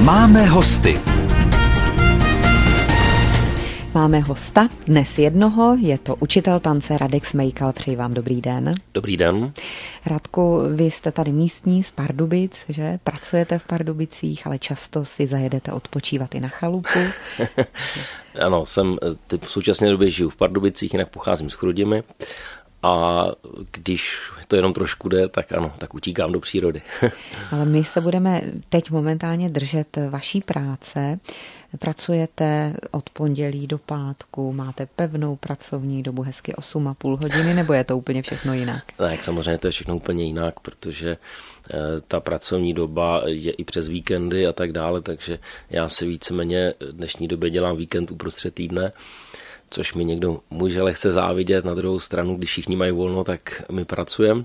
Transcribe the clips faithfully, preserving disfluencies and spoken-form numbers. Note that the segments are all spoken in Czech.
Máme hosty. Máme hosta, dnes jednoho, je to učitel tance Radek Smejkal. Přeji vám dobrý den. Dobrý den. Radku, vy jste tady místní z Pardubic, že? Pracujete v Pardubicích, ale často si zajedete odpočívat i na chalupu. Ano, jsem v současné době žiju v Pardubicích, jinak pocházím z Chrudimi. A když to jenom trošku jde, tak ano, tak utíkám do přírody. Ale my se budeme teď momentálně držet vaší práce. Pracujete od pondělí do pátku, máte pevnou pracovní dobu, hezky osm a půl hodiny, nebo je to úplně všechno jinak? Tak samozřejmě to je všechno úplně jinak, protože ta pracovní doba je i přes víkendy a tak dále, takže já si víceméně v dnešní době dělám víkend uprostřed týdne, což mi někdo může lehce závidět. Na druhou stranu, když všichni mají volno, tak my pracujeme.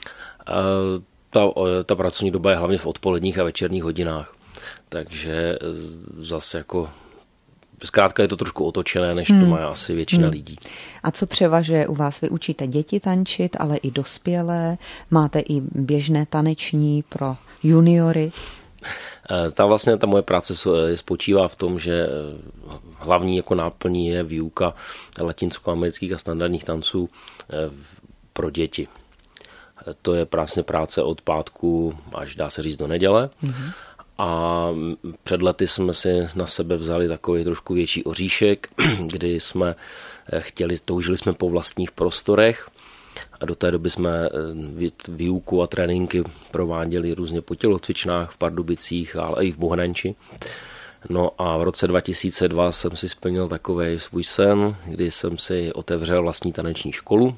Ta, ta pracovní doba je hlavně v odpoledních a večerních hodinách. Takže zase jako zkrátka je to trošku otočené, než hmm. to má asi většina hmm. lidí. A co převažuje u vás? Vy učíte děti tančit, ale i dospělé. Máte i běžné taneční pro juniory. Ta vlastně ta moje práce spočívá v tom, že hlavní jako náplní je výuka latinskoamerických a standardních tanců pro děti. To je vlastně práce od pátku až dá se říct do neděle. Mm-hmm. A před lety jsme si na sebe vzali takový trošku větší oříšek, kdy jsme chtěli, toužili jsme po vlastních prostorech a do té doby jsme výuku a tréninky prováděli různě po tělocvičnách v Pardubicích, ale i v Bohnanči. No a v roce dva tisíce dva jsem si splnil takový svůj sen, kdy jsem si otevřel vlastní taneční školu,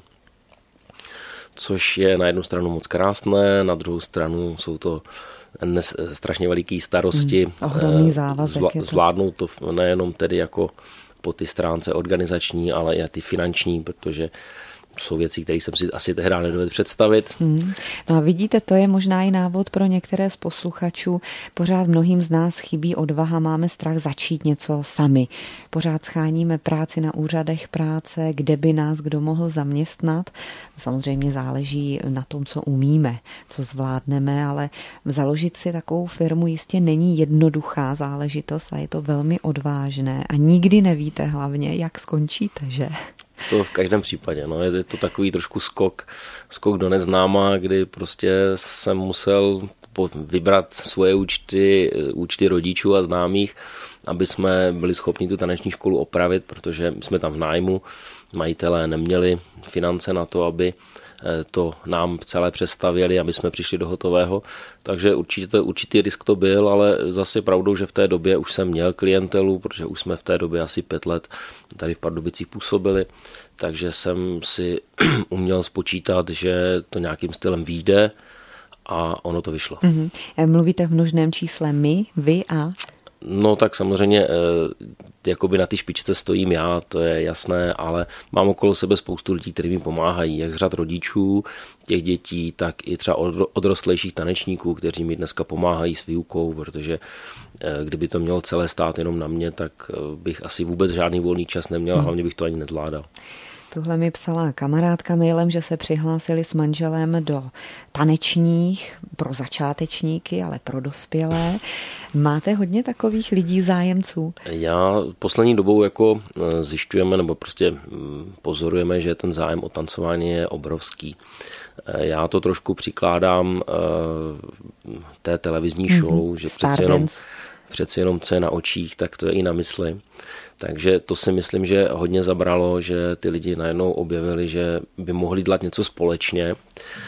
což je na jednu stranu moc krásné, na druhou stranu jsou to Nes, strašně veliký starosti. Hmm, ohromný závazek. Zvla, zvládnout to nejenom tedy jako po ty stránce organizační, ale i ty finanční, protože jsou věci, které jsem si asi tehdy nedovedl představit. Hmm. No a vidíte, to je možná i návod pro některé z posluchačů. Pořád mnohým z nás chybí odvaha, máme strach začít něco sami. Pořád scháníme práci na úřadech práce, kde by nás kdo mohl zaměstnat. Samozřejmě záleží na tom, co umíme, co zvládneme, ale založit si takovou firmu jistě není jednoduchá záležitost a je to velmi odvážné a nikdy nevíte hlavně, jak skončíte, že? To v každém případě, no, je to takový trošku skok, skok do neznáma, kdy prostě jsem musel vybrat svoje účty, účty rodičů a známých, aby jsme byli schopni tu taneční školu opravit, protože jsme tam v nájmu, majitelé neměli finance na to, aby to nám celé přestavěli, aby jsme přišli do hotového. Takže určitě, určitý risk to byl, ale zase pravdou, že v té době už jsem měl klientelu, protože už jsme v té době asi pět let tady v Pardubicích působili, takže jsem si uměl spočítat, že to nějakým stylem vyjde a ono to vyšlo. Mm-hmm. Mluvíte v množném čísle my, vy a... No tak samozřejmě jakoby na ty špičce stojím já, to je jasné, ale mám okolo sebe spoustu lidí, kteří mi pomáhají, jak z řad rodičů těch dětí, tak i třeba odrostlejších tanečníků, kteří mi dneska pomáhají s výukou, protože kdyby to mělo celé stát jenom na mě, tak bych asi vůbec žádný volný čas neměl, hlavně bych to ani nezvládal. Tuhle mi psala kamarádka mailem, že se přihlásili s manželem do tanečních pro začátečníky, ale pro dospělé. Máte hodně takových lidí zájemců? Já poslední dobou jako zjišťujeme nebo prostě pozorujeme, že ten zájem o tancování je obrovský. Já to trošku přikládám té televizní show, mm-hmm. že přeci jenom, přeci jenom co je na očích, tak to je i na mysli. Takže to si myslím, že hodně zabralo, že ty lidi najednou objevili, že by mohli dělat něco společně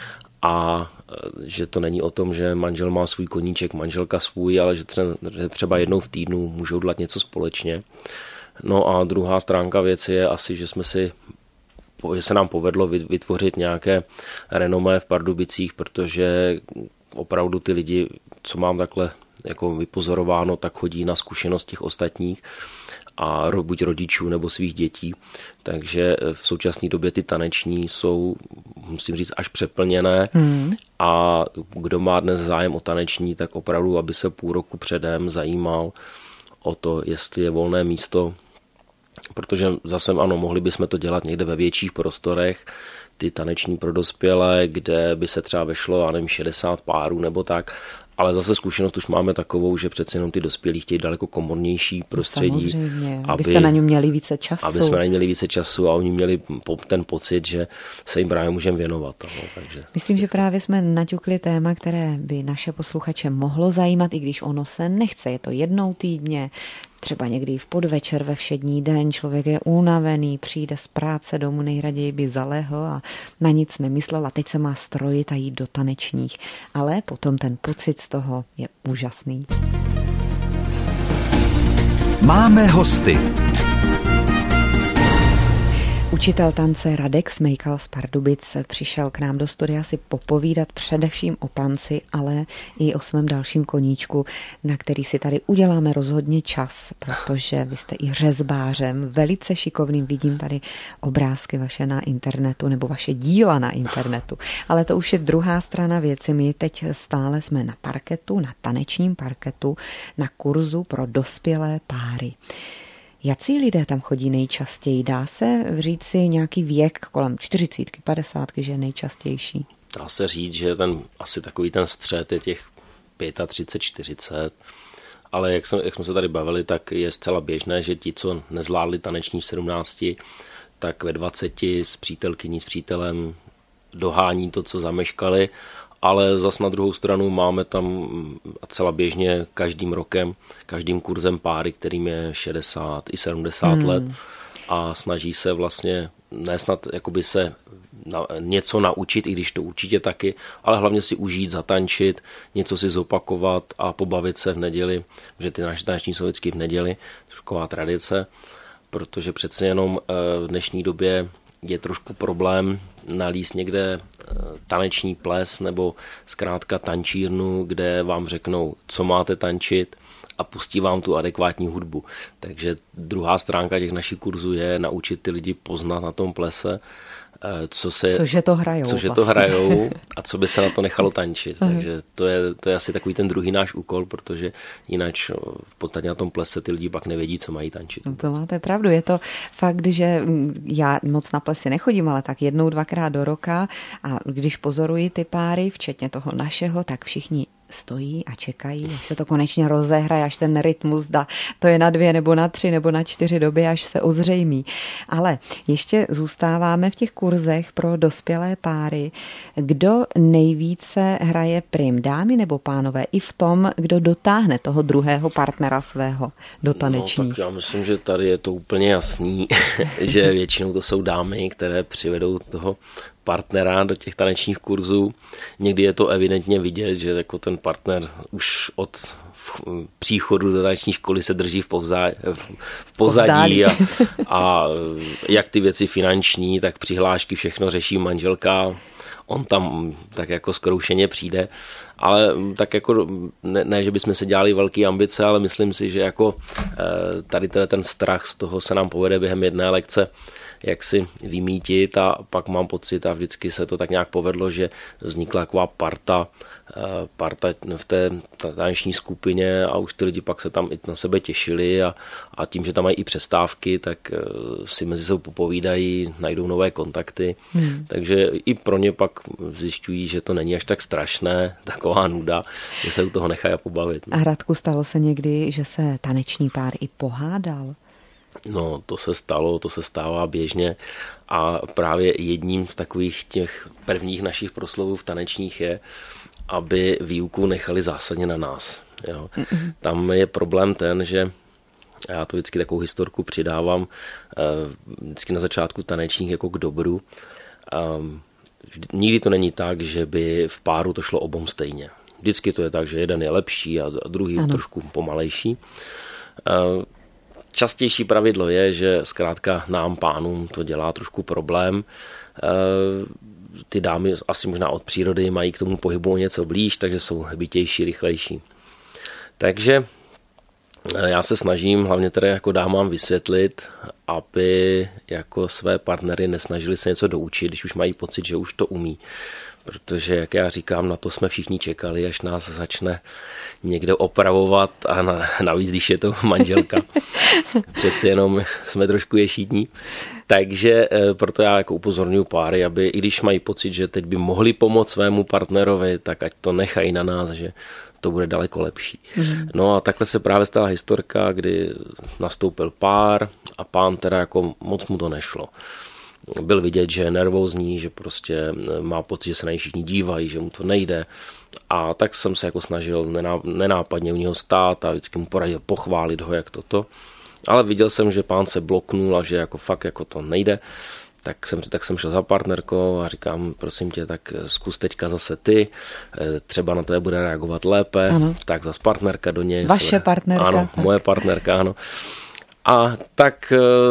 a že to není o tom, že manžel má svůj koníček, manželka svůj, ale že třeba jednou v týdnu můžou dělat něco společně. No a druhá stránka věci je asi, že jsme si že se nám povedlo vytvořit nějaké renomé v Pardubicích, protože opravdu ty lidi, co mám takhle jako vypozorováno, tak chodí na zkušenost těch ostatních a buď rodičů nebo svých dětí. Takže v současné době ty taneční jsou, musím říct, až přeplněné hmm. a kdo má dnes zájem o taneční, tak opravdu, aby se půl roku předem zajímal o to, jestli je volné místo, protože zase ano, mohli bychom to dělat někde ve větších prostorech, ty taneční pro dospělé, kde by se třeba vešlo, já nevím, šedesát párů nebo tak, ale zase zkušenost už máme takovou, že přece jenom ty dospělí chtějí daleko komornější prostředí. Samozřejmě, aby, abyste na něm měli více času. Aby jsme na něm měli více času a oni měli ten pocit, že se jim právě můžeme věnovat. No, takže... Myslím, že právě jsme naťukli téma, které by naše posluchače mohlo zajímat, i když ono se nechce. Je to jednou týdně, třeba někdy v podvečer, ve všední den, člověk je unavený, přijde z práce domů, nejraději by zalehl a na nic nemyslel a teď se má strojit a jít do tanečních. Ale potom ten pocit z toho je úžasný. Máme hosty. Učitel tance Radek Smejkal z Pardubic přišel k nám do studia si popovídat především o tanci, ale i o svém dalším koníčku, na který si tady uděláme rozhodně čas, protože vy jste i řezbářem, velice šikovným, vidím tady obrázky vaše na internetu nebo vaše díla na internetu. Ale to už je druhá strana věci. My teď stále jsme na parketu, na tanečním parketu, na kurzu pro dospělé páry. Jací lidé tam chodí nejčastěji? Dá se říct si nějaký věk kolem čtyřicítky, padesátky, že je nejčastější? Dá se říct, že ten asi takový ten střed je těch třicet pět, čtyřicet, ale jak, jsem, jak jsme se tady bavili, tak je zcela běžné, že ti, co nezvládli taneční sedmnácti, tak ve dvaceti s přítelkyní, s přítelem dohání to, co zameškali, ale zas na druhou stranu máme tam celá běžně každým rokem, každým kurzem páry, kterým je šedesát i sedmdesát hmm. let a snaží se vlastně ne snad jakoby se na, něco naučit, i když to určitě taky, ale hlavně si užít, zatančit, něco si zopakovat a pobavit se v neděli, že ty naše taneční jsou vždycky v neděli, taková tradice, protože přece jenom v dnešní době je trošku problém nalíst někde taneční ples nebo zkrátka tančírnu, kde vám řeknou, co máte tančit a pustí vám tu adekvátní hudbu. Takže druhá stránka těch našich kurzů je naučit ty lidi poznat na tom plese, co se, cože to hrajou, cože vlastně. to hrajou a co by se na to nechalo tančit. Takže to je, to je asi takový ten druhý náš úkol, protože jinak v podstatě na tom plese ty lidi pak nevědí, co mají tančit. No to máte pravdu. Je to fakt, že já moc na plesy nechodím, ale tak jednou, dvakrát do roka a když pozoruji ty páry, včetně toho našeho, tak všichni stojí a čekají, až se to konečně rozehraje, až ten rytmus dá. To je na dvě nebo na tři nebo na čtyři doby, až se ozřejmí. Ale ještě zůstáváme v těch kurzech pro dospělé páry. Kdo nejvíce hraje prim? Dámy nebo pánové? I v tom, kdo dotáhne toho druhého partnera svého do tanečních. No, tak já myslím, že tady je to úplně jasný, že většinou to jsou dámy, které přivedou toho partnera do těch tanečních kurzů. Někdy je to evidentně vidět, že jako ten partner už od příchodu do taneční školy se drží v, povzá, v pozadí a, a jak ty věci finanční, tak přihlášky, všechno řeší manželka. On tam tak jako zkroušeně přijde, ale tak jako ne, ne, že bychom se dělali velké ambice, ale myslím si, že jako tady ten strach z toho se nám povede během jedné lekce jak si vymítit a pak mám pocit a vždycky se to tak nějak povedlo, že vznikla taková parta, parta v té taneční skupině a už ty lidi pak se tam i na sebe těšili a, a tím, že tam mají i přestávky, tak si mezi sebou popovídají, najdou nové kontakty, hmm. takže i pro ně pak zjišťují, že to není až tak strašné, taková nuda, že se u toho nechají pobavit. A Radku, stalo se někdy, že se taneční pár i pohádal? No, to se stalo, to se stává běžně a právě jedním z takových těch prvních našich proslovů v tanečních je, aby výuku nechali zásadně na nás. Jo. Mm-hmm. Tam je problém ten, že já to vždycky takovou historku přidávám vždycky na začátku tanečních jako k dobru. Nikdy to není tak, že by v páru to šlo obom stejně. Vždycky to je tak, že jeden je lepší a druhý ano. trošku pomalejší. Častější pravidlo je, že zkrátka nám, pánům, to dělá trošku problém. Ty dámy asi možná od přírody mají k tomu pohybu o něco blíž, takže jsou hbitější, rychlejší. Takže já se snažím hlavně tedy jako dámám vysvětlit, aby jako své partnery nesnažili se něco doučit, když už mají pocit, že už to umí. protože, jak já říkám, na to jsme všichni čekali, až nás začne někdo opravovat a na, navíc, když je to manželka. Přeci jenom jsme trošku ješitní. Takže proto já jako upozorňuji páry, aby i když mají pocit, že teď by mohli pomoct svému partnerovi, tak ať to nechají na nás, že to bude daleko lepší. Mm. No a takhle se právě stala historka, kdy nastoupil pár a pán teda jako moc mu to nešlo. Byl vidět, že je nervózní, že prostě má pocit, že se na něj všichni dívají, že mu to nejde. A tak jsem se jako snažil nenápadně u něho stát a vždycky mu poradil, pochválit ho, jak toto. Ale viděl jsem, že pán se bloknul a že jako fakt jako to nejde. Tak jsem, tak jsem šel za partnerkou a říkám, prosím tě, tak zkus teďka zase ty, třeba na to bude reagovat lépe. Ano. Tak zase partnerka do něj. Vaše se, partnerka. Ano, tak. Moje partnerka, ano. A tak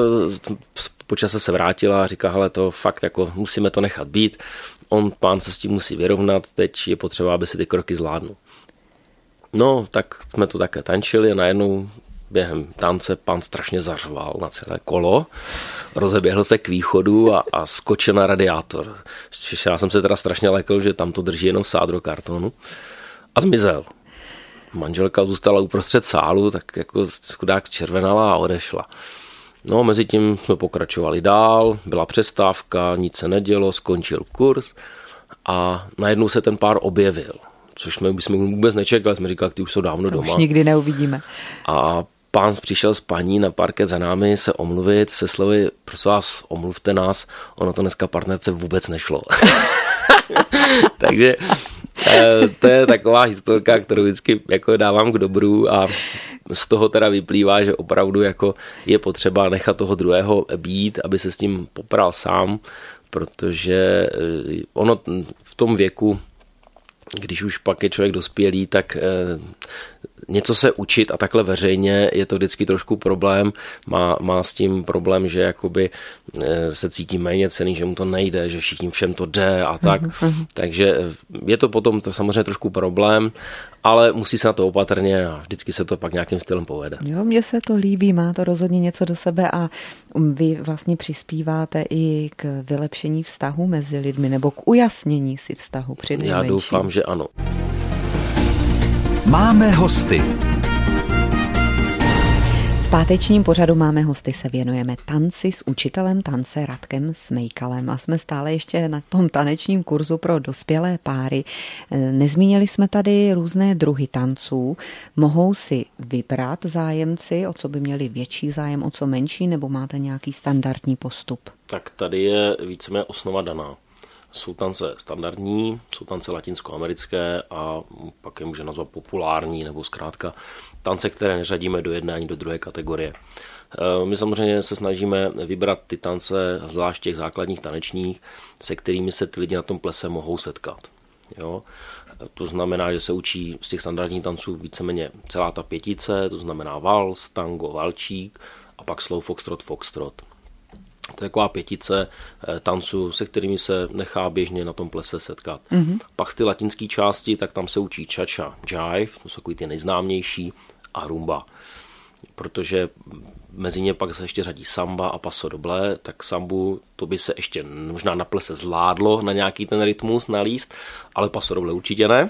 po čase se vrátila a říká, hele, to fakt jako musíme to nechat být. On, pán se s tím musí vyrovnat, teď je potřeba, aby si ty kroky zvládnul. No, tak jsme to také tančili a najednou během tance pán strašně zařval na celé kolo, rozeběhl se k východu a, a skočil na radiátor. Já jsem se teda strašně lekl, že tam to drží jenom v sádrokartonu a zmizel. Manželka zůstala uprostřed sálu, tak jako chudák zčervenala a odešla. No, mezi tím jsme pokračovali dál, byla přestávka, nic se nedělo, skončil kurz a najednou se ten pár objevil, což jsme, jsme vůbec nečekali, jsme říkali, ty už jsou dávno to doma. Už nikdy neuvidíme. A pán přišel s paní na parket za námi se omluvit se slovy, prosím vás, omluvte nás, ono to dneska partnerce vůbec nešlo. Takže to je taková historka, kterou vždycky jako dávám k dobru a z toho teda vyplývá, že opravdu jako je potřeba nechat toho druhého být, aby se s tím popral sám, protože ono v tom věku, když už pak je člověk dospělý, tak něco se učit a takhle veřejně je to vždycky trošku problém. Má, má s tím problém, že jakoby se cítí méně cenný, že mu to nejde, že všichni všem to jde a tak. Uh-huh. Takže je to potom to samozřejmě trošku problém, ale musí se na to opatrně a vždycky se to pak nějakým stylem povede. Jo, mně se to líbí, má to rozhodně něco do sebe a vy vlastně přispíváte i k vylepšení vztahu mezi lidmi nebo k ujasnění si vztahu při nejmenším. Já doufám, že ano. Máme hosty. V pátečním pořadu Máme hosty se věnujeme tanci s učitelem tance Radkem Smejkalem a jsme stále ještě na tom tanečním kurzu pro dospělé páry. Nezmínili jsme tady různé druhy tanců. Mohou si vybrat zájemci, o co by měli větší zájem, o co menší, nebo máte nějaký standardní postup? Tak tady je víceméně osnova daná. Jsou tance standardní, jsou tance latinskoamerické a pak je může nazvat populární nebo zkrátka tance, které neřadíme do jedné ani do druhé kategorie. My samozřejmě se snažíme vybrat ty tance, zvlášť těch základních tanečních, se kterými se ty lidi na tom plese mohou setkat. Jo? To znamená, že se učí z těch standardních tanců víceméně celá ta pětice, to znamená vals, tango, valčík a pak slow foxtrot, foxtrot. To je taková pětice tanců, se kterými se nechá běžně na tom plese setkat. Mm-hmm. Pak z ty latinské části, tak tam se učí cha-cha, jive, to jsou ty nejznámější, a rumba. Protože mezi ně pak se ještě řadí samba a paso doble, tak sambu to by se ještě možná na plese zvládlo na nějaký ten rytmus nalíst, ale paso doble určitě ne.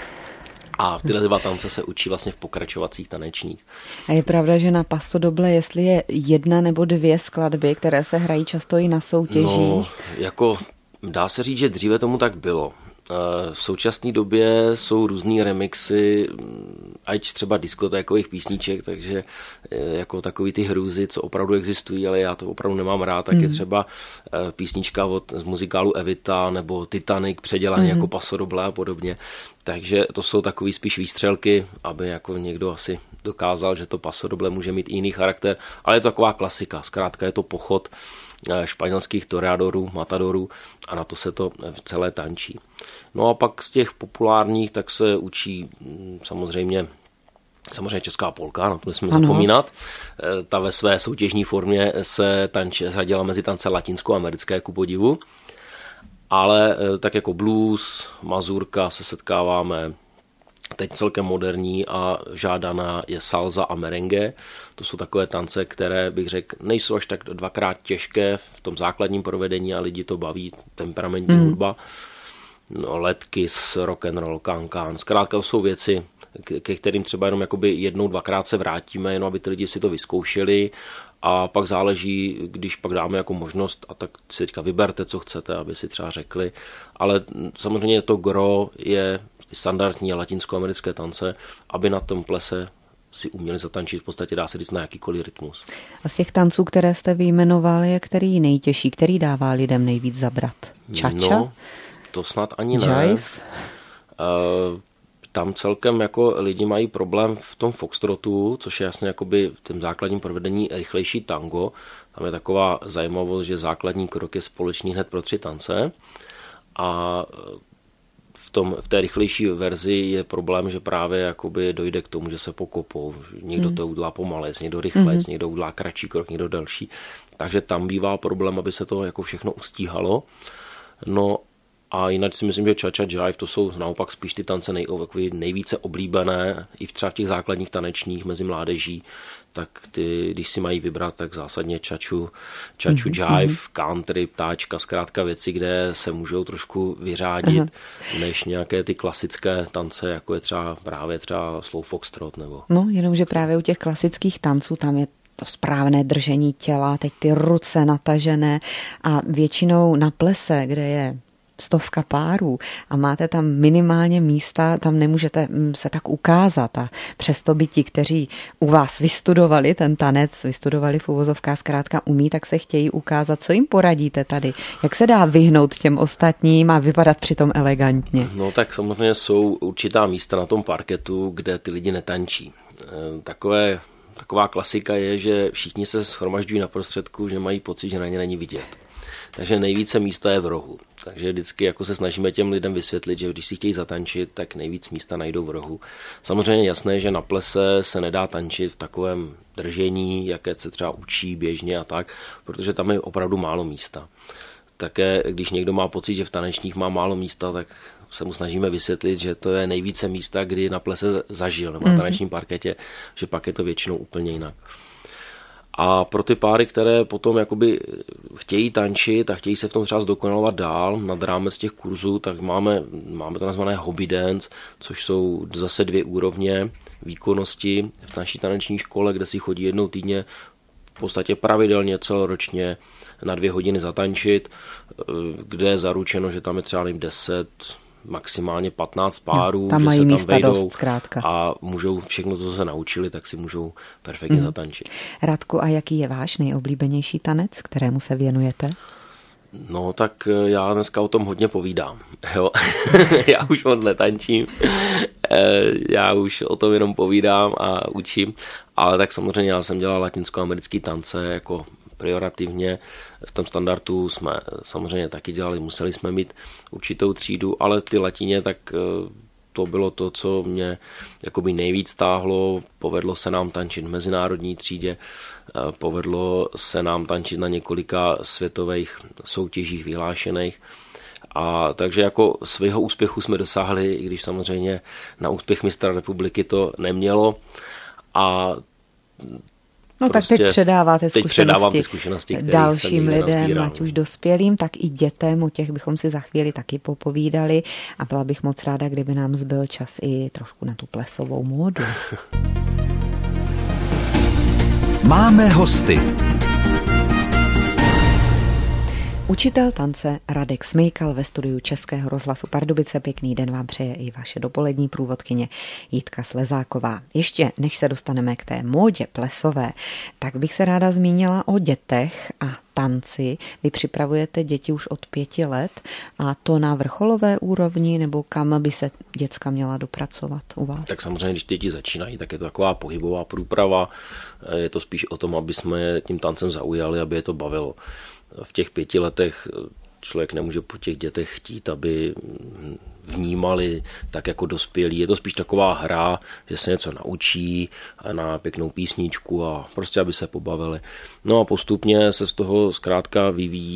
A tyhle dva tance se učí vlastně v pokračovacích tanečních. A je pravda, že na paso doble, jestli je jedna nebo dvě skladby, které se hrají často i na soutěžích? No, jako dá se říct, že dříve tomu tak bylo. V současné době jsou různý remixy, ať třeba diskotékových písniček, takže jako takový ty hrůzy, co opravdu existují, ale já to opravdu nemám rád, tak mm. je třeba písnička od, z muzikálu Evita nebo Titanic předělaný mm. jako paso doble a podobně. Takže to jsou takový spíš výstřelky, aby jako někdo asi dokázal, že to paso doble může mít jiný charakter, ale je to taková klasika, zkrátka je to pochod španělských toreadorů, matadorů a na to se to celé tančí. No a pak z těch populárních tak se učí samozřejmě samozřejmě česká polka, na to nesmíme zapomínat. Ta ve své soutěžní formě se tanč, řadila mezi tance latinsko-americké ku podivu, ale tak jako blues, mazurka se setkáváme. Teď celkem moderní a žádaná je salsa a merengue. To jsou takové tance, které bych řekl, nejsou až tak dvakrát těžké v tom základním provedení a lidi to baví, temperamentní mm. hudba. no, letky s rock'n'roll, kankán. Zkrátka to jsou věci, ke kterým třeba jenom jakoby jednou, dvakrát se vrátíme, jenom aby ty lidi si to vyzkoušeli a pak záleží, když pak dáme jako možnost a tak si teďka vyberte, co chcete, aby si třeba řekli, ale samozřejmě to gro je standardní latinskoamerické tance, aby na tom plese si uměli zatančit, v podstatě dá se říct na jakýkoliv rytmus. A z těch tanců, které jste vyjmenoval, je který nejtěžší, který dává lidem nejvíc zabrat? Čača? No, to snad ani Jive? ne. Uh, tam celkem jako lidi mají problém v tom foxtrotu, což je jasně jakoby v tom základním provedení rychlejší tango. Tam je taková zajímavost, že základní krok je společný hned pro tři tance a v, tom, v té rychlejší verzi je problém, že právě jakoby dojde k tomu, že se pokopou. Někdo to udělá pomalec, někdo rychlec, mm-hmm. někdo udělá kratší krok, někdo další. Takže tam bývá problém, aby se to jako všechno ustíhalo. No a jinak si myslím, že cha-cha jive to jsou naopak spíš ty tance nej, nejvíce oblíbené i v třeba v těch základních tanečních mezi mládeží, tak ty, když si mají vybrat, tak zásadně čaču, čaču mm-hmm. jive, country, ptáčka, zkrátka věci, kde se můžou trošku vyřádit, uh-huh. než nějaké ty klasické tance, jako je třeba právě třeba slow foxtrot. Nebo... No, jenomže právě u těch klasických tanců tam je to správné držení těla, teď ty ruce natažené a většinou na plese, kde je stovka párů a máte tam minimálně místa, tam nemůžete se tak ukázat a přesto by ti, kteří u vás vystudovali ten tanec, vystudovali v uvozovkách, zkrátka umí, tak se chtějí ukázat. Co jim poradíte tady? Jak se dá vyhnout těm ostatním a vypadat přitom elegantně? No tak samozřejmě jsou určitá místa na tom parketu, kde ty lidi netančí. Takové, taková klasika je, že všichni se shromažďují na prostředku, že mají pocit, že na ně není vidět. Takže nejvíce místa je v rohu. Takže vždycky jako se snažíme těm lidem vysvětlit, že když si chtějí zatančit, tak nejvíc místa najdou v rohu. Samozřejmě jasné, že na plese se nedá tančit v takovém držení, jaké se třeba učí běžně a tak, protože tam je opravdu málo místa. Také když někdo má pocit, že v tanečních má málo místa, tak se mu snažíme vysvětlit, že to je nejvíce místa, kdy na plese zažil, nebo na tanečním parketě, že pak je to většinou úplně jinak. A pro ty páry, které potom jakoby chtějí tančit a chtějí se v tom třeba zdokonalovat dál nad rámec těch kurzů, tak máme, máme to nazvané hobby dance, což jsou zase dvě úrovně výkonnosti v naší taneční škole, kde si chodí jednou týdně v podstatě pravidelně celoročně na dvě hodiny zatančit, kde je zaručeno, že tam je třeba nevím, deset, maximálně patnáct párů, no, tam že mají se tam místa vejdou dost, zkrátka. A můžou všechno, co se naučili, tak si můžou perfektně mm. zatančit. Radku, a jaký je váš nejoblíbenější tanec, kterému se věnujete? No tak já dneska o tom hodně povídám. Jo? Já už moc netančím, já už o tom jenom povídám a učím, ale tak samozřejmě já jsem dělal latinskoamerický tance jako priorativně. V tom standardu jsme samozřejmě taky dělali, museli jsme mít určitou třídu, ale ty latině, tak to bylo to, co mě jakoby nejvíc táhlo. Povedlo se nám tančit v mezinárodní třídě, povedlo se nám tančit na několika světových soutěžích vyhlášených. A takže jako svého úspěchu jsme dosáhli, i když samozřejmě na úspěch mistra republiky to nemělo. A No prostě tak teď předáváte teď zkušenosti, zkušenosti dalším lidem, ať už dospělým, tak i dětem, o těch bychom si za chvíli taky popovídali a byla bych moc ráda, kdyby nám zbyl čas i trošku na tu plesovou módu. Máme hosty. Učitel tance Radek Smejkal ve studiu Českého rozhlasu Pardubice. Pěkný den vám přeje i vaše dopolední průvodkyně Jitka Slezáková. Ještě než se dostaneme k té módě plesové, tak bych se ráda zmínila o dětech a tanci. Vy připravujete děti už od pěti let a to na vrcholové úrovni, nebo kam by se děcka měla dopracovat u vás? Tak samozřejmě, když děti začínají, tak je to taková pohybová průprava. Je to spíš o tom, aby jsme je tím tancem zaujali, aby je to bavilo. V těch pěti letech člověk nemůže po těch dětech chtít, aby vnímali tak jako dospělí. Je to spíš taková hra, že se něco naučí na pěknou písničku a prostě, aby se pobavili. No a postupně se z toho zkrátka vyvíjí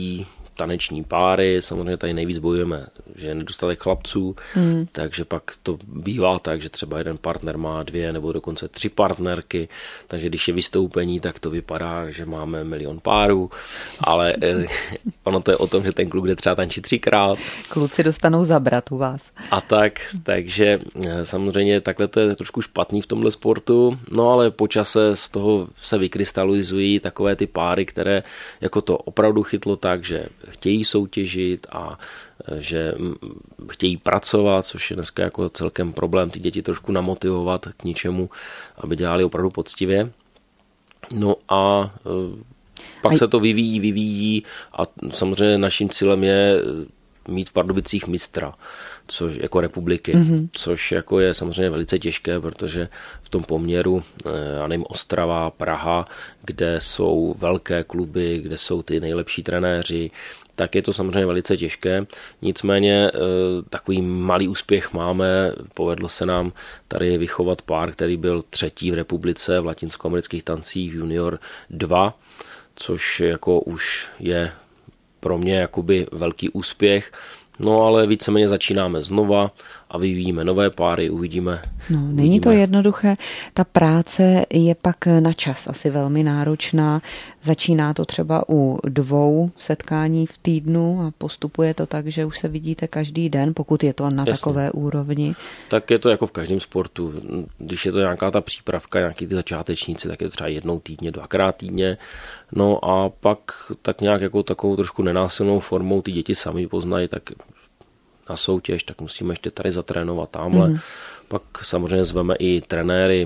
taneční páry, samozřejmě tady nejvíc bojujeme, že je nedostatek chlapců, mm. takže pak to bývá tak, že třeba jeden partner má dvě nebo dokonce tři partnerky, takže když je vystoupení, tak to vypadá, že máme milion párů, ale ono to je o tom, že ten kluk jde třeba tančit třikrát. Kluci dostanou zabrat u vás. A tak, takže samozřejmě takhle to je trošku špatný v tomhle sportu, no ale po čase z toho se vykrystalizují takové ty páry, které jako to opravdu chytlo tak, že chtějí soutěžit a že chtějí pracovat, což je dneska jako celkem problém, ty děti trošku namotivovat k něčemu, aby dělali opravdu poctivě. No a pak se to vyvíjí, vyvíjí a samozřejmě naším cílem je mít v Pardubicích mistra, což jako republiky, mm-hmm. což jako je samozřejmě velice těžké, protože v tom poměru, já nevím, Ostrava, Praha, kde jsou velké kluby, kde jsou ty nejlepší trenéři, tak je to samozřejmě velice těžké. Nicméně takový malý úspěch máme, povedlo se nám tady vychovat pár, který byl třetí v republice v latinskoamerických tancích junior dva, což jako už je pro mě jakoby velký úspěch. No ale víceméně začínáme znova a vyvíjíme nové páry, uvidíme. No, není uvidíme. to jednoduché. Ta práce je pak na čas asi velmi náročná. Začíná to třeba u dvou setkání v týdnu a postupuje to tak, že už se vidíte každý den, pokud je to na Jasně. takové úrovni. Tak je to jako v každém sportu. Když je to nějaká ta přípravka, nějaký ty začátečníci, tak je to třeba jednou týdně, dvakrát týdně. No a pak tak nějak jako takovou trošku nenásilnou formou ty děti sami poznají, tak na soutěž, tak musíme ještě tady zatrénovat tamhle. Mm. Pak samozřejmě zveme i trenéry,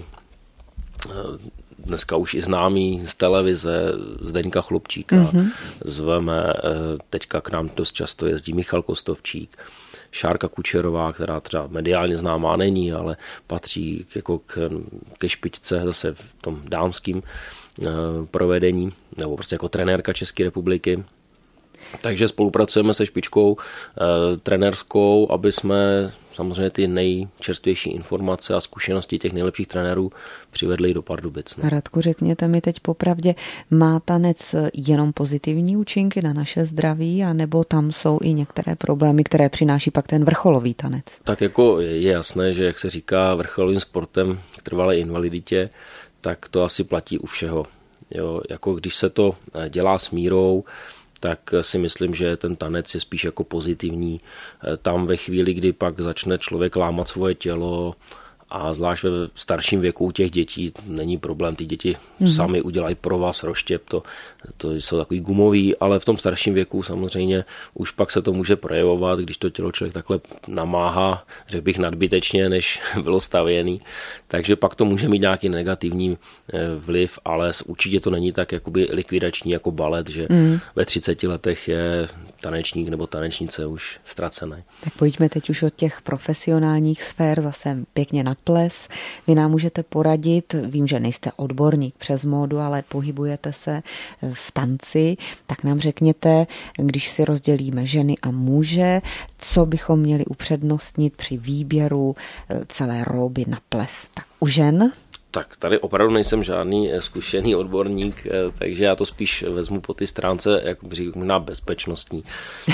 dneska už i známý z televize, Zdeňka Chlopčíka. Mm-hmm. Zveme, teďka k nám dost často jezdí Michal Kostovčík, Šárka Kučerová, která třeba mediálně známá není, ale patří jako k, ke špičce zase v tom dámském provedení, nebo prostě jako trenérka České republiky. Takže spolupracujeme se špičkou e, trenérskou, aby jsme samozřejmě ty nejčerstvější informace a zkušenosti těch nejlepších trenérů přivedli do Pardubic. No. Radku, řekněte mi teď popravdě, má tanec jenom pozitivní účinky na naše zdraví, anebo tam jsou i některé problémy, které přináší pak ten vrcholový tanec? Tak jako je jasné, že jak se říká vrcholovým sportem k trvalé invaliditě, tak to asi platí u všeho. Jo, jako když se to dělá s mírou, tak si myslím, že ten tanec je spíš jako pozitivní. Tam ve chvíli, kdy pak začne člověk lámat svoje tělo a zvlášť ve starším věku těch dětí není problém, ty děti mm-hmm. sami udělají pro vás rozštěp, to, to jsou takový gumový, ale v tom starším věku samozřejmě už pak se to může projevovat, když to tělo člověk takhle namáhá, řekl bych nadbytečně, než bylo stavěný, takže pak to může mít nějaký negativní vliv, ale určitě to není tak jakoby likvidační jako balet, že mm. ve třiceti letech je tanečník nebo tanečnice už ztracený. Tak pojďme teď už od těch profesionálních sfér zase pěkně na ples. Vy nám můžete poradit, vím, že nejste odborník přes módu, ale pohybujete se v tanci, tak nám řekněte, když si rozdělíme ženy a muže, co bychom měli upřednostnit při výběru celé róby na ples. Tak u žen? Tak tady opravdu nejsem žádný zkušený odborník, takže já to spíš vezmu po ty stránce, jak říkám, bezpečnostní.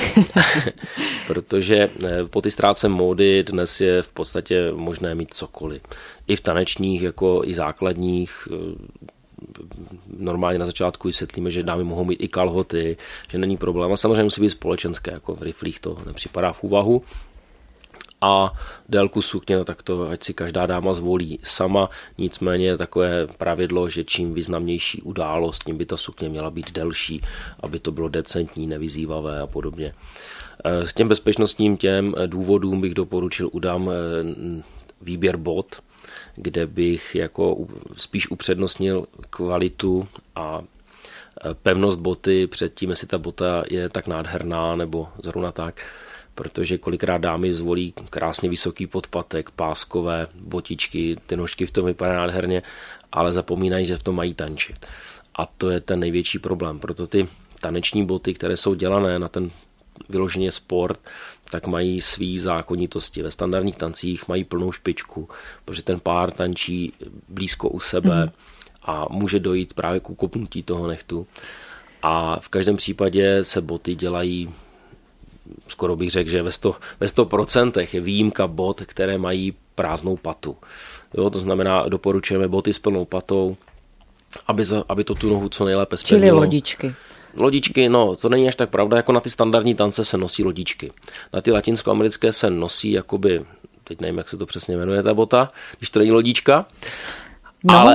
Protože po ty stránce módy dnes je v podstatě možné mít cokoliv. I v tanečních, jako i základních. Normálně na začátku vysvětlíme, že dámy mohou mít i kalhoty, že není problém. A samozřejmě musí být společenské, jako v riflích to nepřipadá v úvahu. A délku sukně, no tak to ať si každá dáma zvolí sama, nicméně takové pravidlo, že čím významnější událost, tím by ta sukně měla být delší, aby to bylo decentní, nevyzývavé a podobně. S těm bezpečnostním těm důvodům bych doporučil udám výběr bot, kde bych jako spíš upřednostnil kvalitu a pevnost boty před tím, jestli ta bota je tak nádherná nebo zrovna tak, protože kolikrát dámy zvolí krásně vysoký podpatek, páskové botičky, ty nožky v tom vypadají nádherně, ale zapomínají, že v tom mají tančit. A to je ten největší problém. Proto ty taneční boty, které jsou dělané na ten vyloženě sport, tak mají svý zákonitosti. Ve standardních tancích mají plnou špičku, protože ten pár tančí blízko u sebe mm-hmm. a může dojít právě k ukopnutí toho nechtu. A v každém případě se boty dělají, skoro bych řekl, že ve sto, ve sto procentech je výjimka bot, které mají prázdnou patu. Jo, to znamená, doporučujeme boty s plnou patou, aby, za, aby to tu nohu co nejlépe zpevnilo. Čili lodičky. Lodičky, no, to není až tak pravda, jako na ty standardní tance se nosí lodičky. Na ty latinskoamerické se nosí jakoby, teď nevím, jak se to přesně jmenuje ta bota, když to není lodička, no. Ale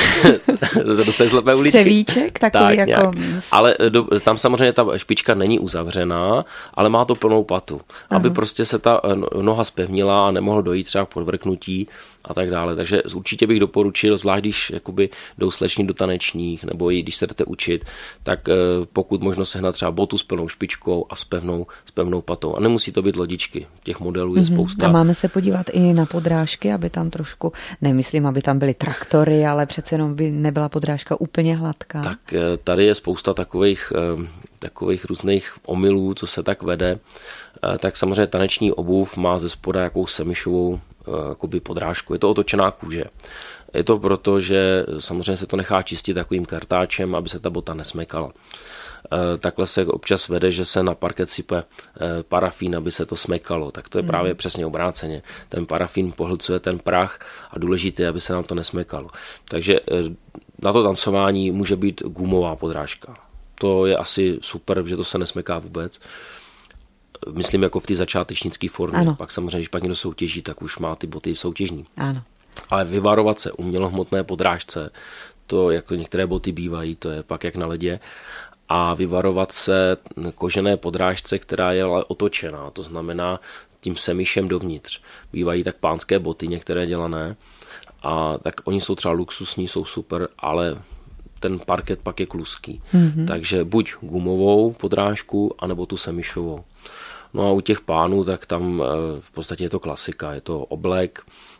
to se slepé uličky. Střevíček, takový tak, jako... Nějak. Ale do, tam samozřejmě ta špička není uzavřená, ale má to plnou patu. Aha. Aby prostě se ta noha zpevnila a nemohlo dojít třeba k podvrknutí a tak dále. Takže určitě bych doporučil, zvlášť když jakoby jdou sleční do tanečních, nebo i když se jdete učit, tak pokud možno sehnat třeba botu s plnou špičkou a s pevnou, s pevnou patou. A nemusí to být lodičky. Těch modelů je mm-hmm. spousta. A máme se podívat i na podrážky, aby tam trošku, nemyslím, aby tam byly traktory, ale přece jenom by nebyla podrážka úplně hladká. Tak tady je spousta takových, takových různých omylů, co se tak vede. Tak samozřejmě taneční obuv má ze spoda jakou semišovou jakoby podrážku. Je to otočená kůže. Je to proto, že samozřejmě se to nechá čistit takovým kartáčem, aby se ta bota nesmekala. Takhle se občas vede, že se na parket sype parafín, aby se to smekalo. Tak to je právě hmm. přesně obráceně. Ten parafín pohlcuje ten prach a důležité je, aby se nám to nesmekalo. Takže na to tancování může být gumová podrážka. To je asi super, že to se nesmeká vůbec. Myslím jako v té začátečnické formě. Ano. Pak samozřejmě, když pak někdo soutěží, tak už má ty boty soutěžní. Ano. Ale vyvarovat se umělohmotné podrážce, to jako některé boty bývají, to je pak jak na ledě. A vyvarovat se kožené podrážce, která je ale otočená, to znamená tím semišem dovnitř. Bývají tak pánské boty, některé dělané, a tak oni jsou třeba luxusní, jsou super, ale ten parket pak je kluský. Mm-hmm. Takže buď gumovou podrážku, anebo tu semišovou. No a u těch pánů, tak tam v podstatě je to klasika, je to oblek,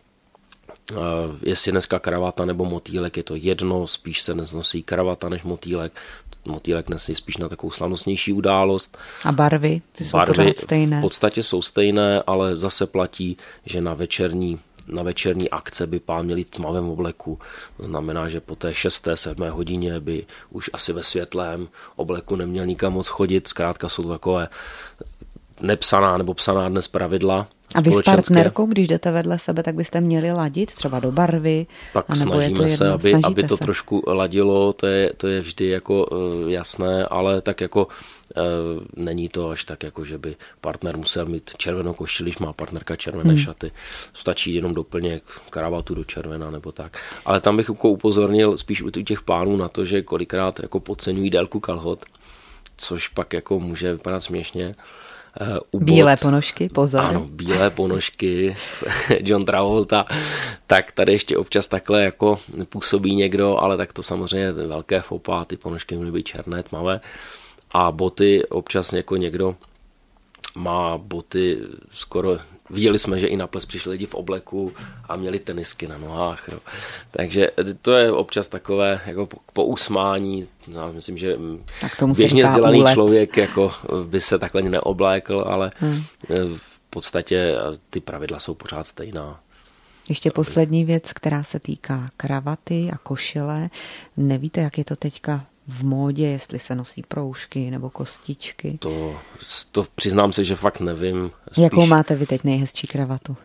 jestli dneska kravata nebo motýlek, je to jedno, spíš se neznosí kravata než motýlek. Motýlek nesí spíš na takovou slavnostnější událost. A barvy? Ty jsou barvy pořád stejné? V podstatě jsou stejné, ale zase platí, že na večerní, na večerní akce by pán měli tmavém obleku. To znamená, že po té šesté, sedmé hodině by už asi ve světlém obleku neměl nikam moc chodit. Zkrátka jsou to takové nepsaná nebo psaná dnes pravidla. A vy s partnerkou, když jdete vedle sebe, tak byste měli ladit třeba do barvy? Pak snažíme se, aby, aby to se. trošku ladilo, to je, to je vždy jako uh, jasné, ale tak jako uh, není to až tak, jako že by partner musel mít červenou košili, když má partnerka červené hmm. šaty. Stačí jenom doplněk kravatu do červená nebo tak. Ale tam bych upozornil spíš u těch pánů na to, že kolikrát jako podceňují délku kalhot, což pak jako může vypadat směšně. Uh, bílé ponožky, pozor. Ano, bílé ponožky, John Travolta, tak tady ještě občas takhle jako působí někdo, ale tak to samozřejmě je velké fopa, ty ponožky měly být černé, tmavé a boty občas jako někdo má boty skoro, viděli jsme, že i na ples přišli lidi v obleku a měli tenisky na nohách. Jo. Takže to je občas takové jako po usmání. No, myslím, že běžně vzdělaný úlet. Člověk jako by se takhle neoblékl, ale hmm. v podstatě ty pravidla jsou pořád stejná. Ještě poslední věc, která se týká kravaty a košile. Nevíte, jak je to teďka v módě, jestli se nosí proužky nebo kostičky? To, to přiznám se, že fakt nevím. Spíš... Jakou máte vy teď nejhezčí kravatu?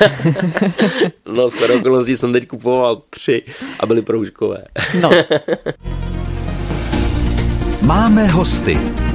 No, skoro okolností jsem teď kupoval tři a byly proužkové. No. Máme hosty.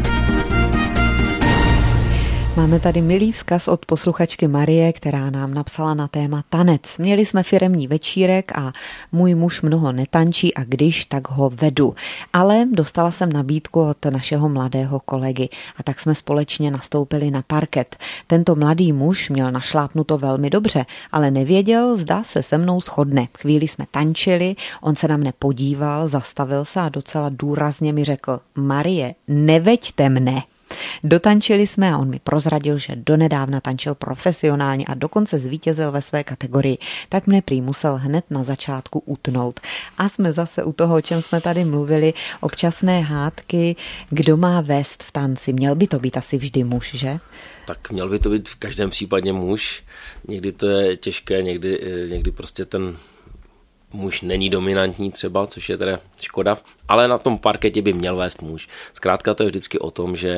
Máme tady milý vzkaz od posluchačky Marie, která nám napsala na téma tanec. Měli jsme firemní večírek a můj muž mnoho netančí a když, tak ho vedu. Ale dostala jsem nabídku od našeho mladého kolegy a tak jsme společně nastoupili na parket. Tento mladý muž měl našlápnuto velmi dobře, ale nevěděl, zda se se mnou shodne. Chvíli jsme tančili, on se na mne podíval, zastavil se a docela důrazně mi řekl: Marie, neveďte mne. Dotančili jsme a on mi prozradil, že donedávna tančil profesionálně a dokonce zvítězil ve své kategorii, tak mne prý musel hned na začátku utnout. A jsme zase u toho, o čem jsme tady mluvili, občasné hádky, kdo má vést v tanci. Měl by to být asi vždy muž, že? Tak měl by to být v každém případě muž. Někdy to je těžké, někdy, někdy prostě ten muž není dominantní třeba, což je teda škoda, ale na tom parketě by měl vést muž. Zkrátka to je vždycky o tom, že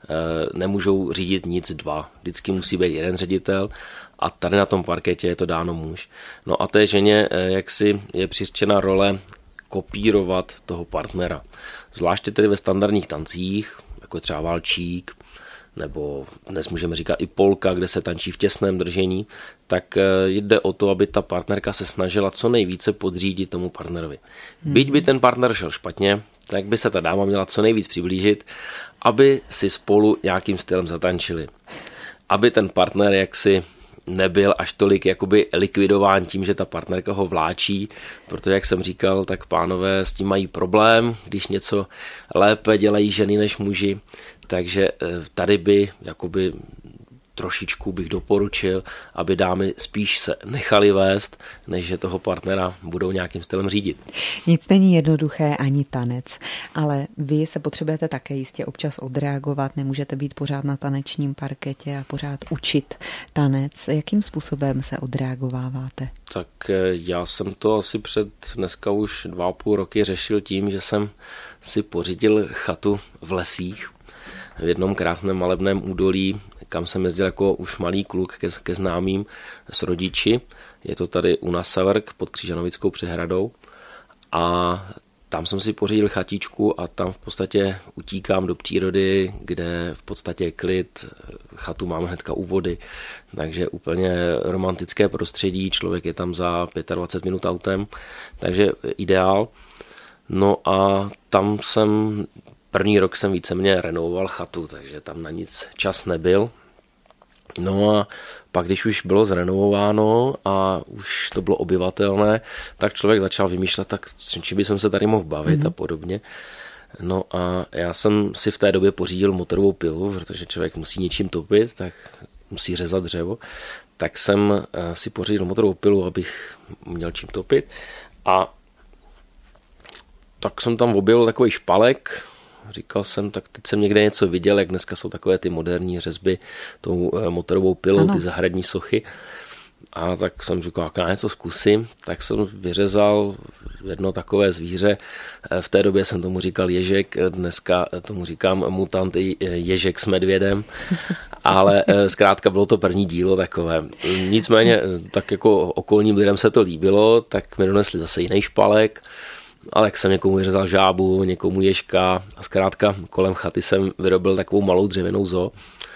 nemůžou řídit nic dva. Vždycky musí být jeden ředitel a tady na tom parketě je to dáno muž. No a té ženě jaksi je přiřčena role kopírovat toho partnera. Zvláště tedy ve standardních tancích, jako třeba valčík, nebo dnes můžeme říkat i polka, kde se tančí v těsném držení, tak jde o to, aby ta partnerka se snažila co nejvíce podřídit tomu partnerovi. Byť by ten partner šel špatně, tak by se ta dáma měla co nejvíc přiblížit, aby si spolu nějakým stylem zatančili. Aby ten partner jaksi nebyl až tolik jakoby likvidován tím, že ta partnerka ho vláčí, protože jak jsem říkal, tak pánové s tím mají problém, když něco lépe dělají ženy než muži, takže tady by jakoby trošičku bych doporučil, aby dámy spíš se nechali vést, než že toho partnera budou nějakým stylem řídit. Nic není jednoduché, ani tanec, ale vy se potřebujete také jistě občas odreagovat, nemůžete být pořád na tanečním parketě a pořád učit tanec. Jakým způsobem se odreagováváte? Tak já jsem to asi před dneska už dva a půl roky řešil tím, že jsem si pořídil chatu v lesích, v jednom krásném malebném údolí, kam jsem jezdil jako už malý kluk ke, ke známým s rodiči. Je to tady u Nasavrk pod Křižanovickou přehradou a tam jsem si pořídil chatičku a tam v podstatě utíkám do přírody, kde v podstatě je klid, chatu mám hnedka u vody, takže úplně romantické prostředí, člověk je tam za dvacet pět minut autem, takže ideál. No a tam jsem první rok jsem víceméně renovoval chatu, takže tam na nic čas nebyl. No a pak, když už bylo zrenovováno a už to bylo obyvatelné, tak člověk začal vymýšlet, tak či by jsem se tady mohl bavit mm-hmm. a podobně. No a já jsem si v té době pořídil motorovou pilu, protože člověk musí něčím topit, tak musí řezat dřevo. Tak jsem si pořídil motorovou pilu, abych měl čím topit. A tak jsem tam objevil takový špalek. Říkal jsem, tak teď jsem někde něco viděl, jak dneska jsou takové ty moderní řezby tou motorovou pilou, ano. Ty zahradní sochy. A tak jsem říkal, jak já něco zkusím, tak jsem vyřezal jedno takové zvíře. V té době jsem tomu říkal ježek, dneska tomu říkám mutant i ježek s medvědem, ale zkrátka bylo to první dílo takové. Nicméně tak jako okolním lidem se to líbilo, tak mi donesli zase jiný špalek. Ale jak jsem někomu vyřezal žábu, někomu ježka a zkrátka kolem chaty jsem vyrobil takovou malou dřevěnou zoo.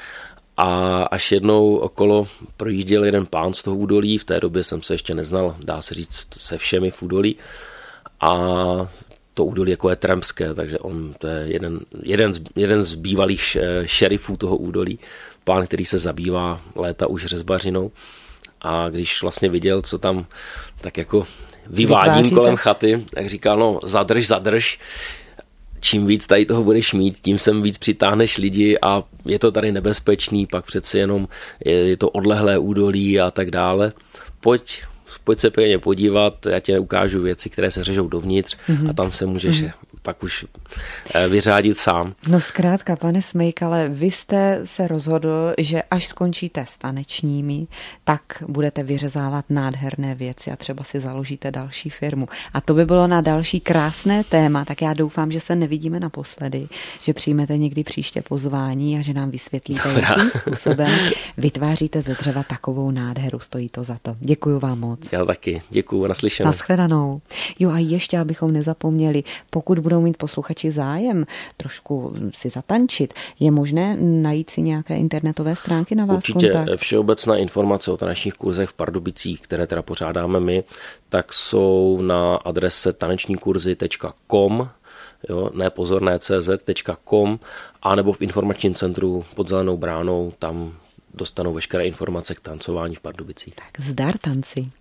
A až jednou okolo projížděl jeden pán z toho údolí, v té době jsem se ještě neznal, dá se říct, se všemi v údolí. A to údolí jako je trampské, takže on to je jeden, jeden, z, jeden z bývalých šerifů toho údolí, pán, který se zabývá léta už řezbařinou. A když vlastně viděl, co tam tak jako vyvádím Vytváříte? kolem chaty, tak říkal, no zadrž, zadrž, čím víc tady toho budeš mít, tím sem víc přitáhneš lidi a je to tady nebezpečný, pak přece jenom je, je to odlehlé údolí a tak dále. Pojď, pojď se pěkně podívat, já ti ukážu věci, které se řežou dovnitř mm-hmm. a tam se můžeš mm-hmm. pak už vyřádit sám. No zkrátka, pane Smejkale, vy jste se rozhodl, že až skončíte s tanečními, tak budete vyřezávat nádherné věci a třeba si založíte další firmu. A to by bylo na další krásné téma, tak já doufám, že se nevidíme naposledy, že přijmete někdy příště pozvání a že nám vysvětlíte, Dobrá. jakým způsobem vytváříte ze dřeva takovou nádheru. Stojí to za to. Děkuju vám moc. Já taky. Děkuju. Naslyšenou. Nashledanou. Jo a ještě, abychom nezapomněli, pokud budou mít posluchači zájem trošku si zatančit, je možné najít si nějaké internetové stránky na vás? Určitě kontakt? Všeobecná informace o tanečních kurzech v Pardubicích, které teda pořádáme my, tak jsou na adrese tanečníkurzy tečka com, jo, ne pozor, ne cz tečka com, anebo v informačním centru pod Zelenou bránou, tam dostanou veškeré informace k tancování v Pardubicích. Tak zdar tanci.